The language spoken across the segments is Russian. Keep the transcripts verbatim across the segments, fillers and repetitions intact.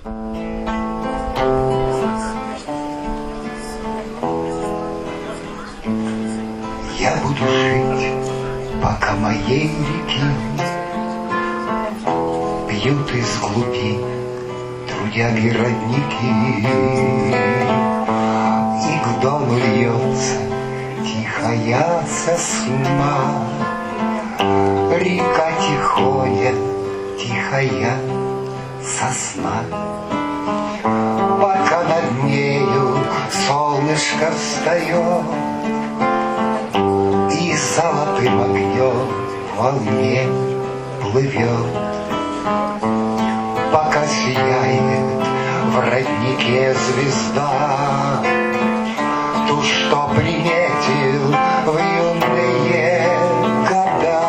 Я буду жить, пока моей реки пьют из глубин трудяги родники, и к дому льется тихая сосна, река тихоня, тихая сосна. Пока над нею солнышко встает и золотым огнем в волне плывет, пока сияет в роднике звезда, ту, что приметил в юные года.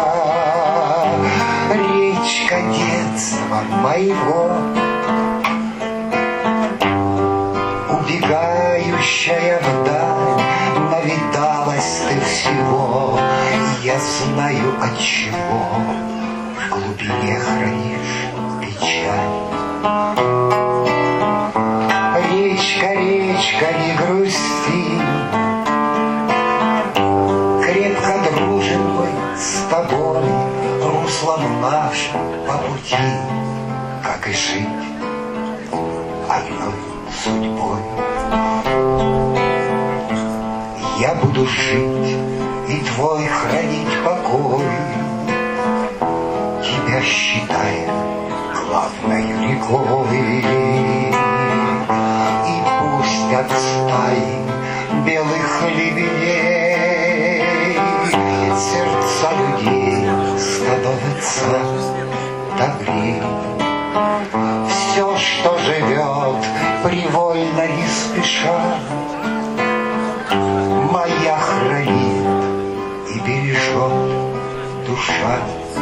Речка детства моего, убегающая вдаль, навидалась ты всего, и я знаю, отчего в глубине хранишь печаль. Речка, речка, не грусти, крепко дружим мы с тобой, руслом нашим по пути, как и жить одной судьбой. Я буду жить и твой хранить покой, тебя считая главной рекой. И пусть от стаи белых лебедей сердца людей становятся добрей. Все, что живет привольно и спеша, моя хранит и бережет душа.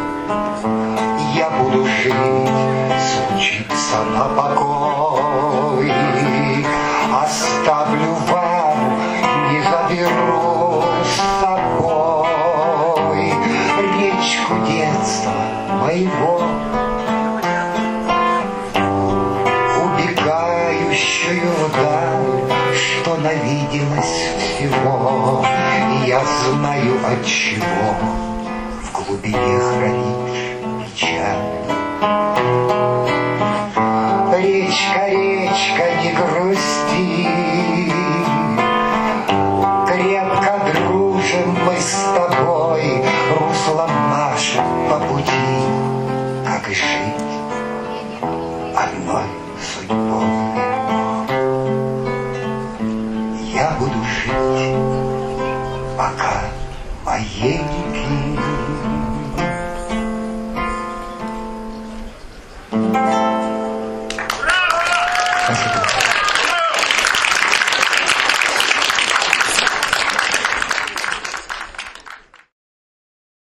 Я буду жить, случится на покой, оставлю вам, не заберу с собой речку детства моего, убегающую вдаль, что навиделось всего. Я знаю, отчего в глубине хранишь печаль. Речка, речка, не грусти, крепко дружим мы с тобой, руслом нашим по пути, как и жить одной судьбой. Я буду жить, пока моей реки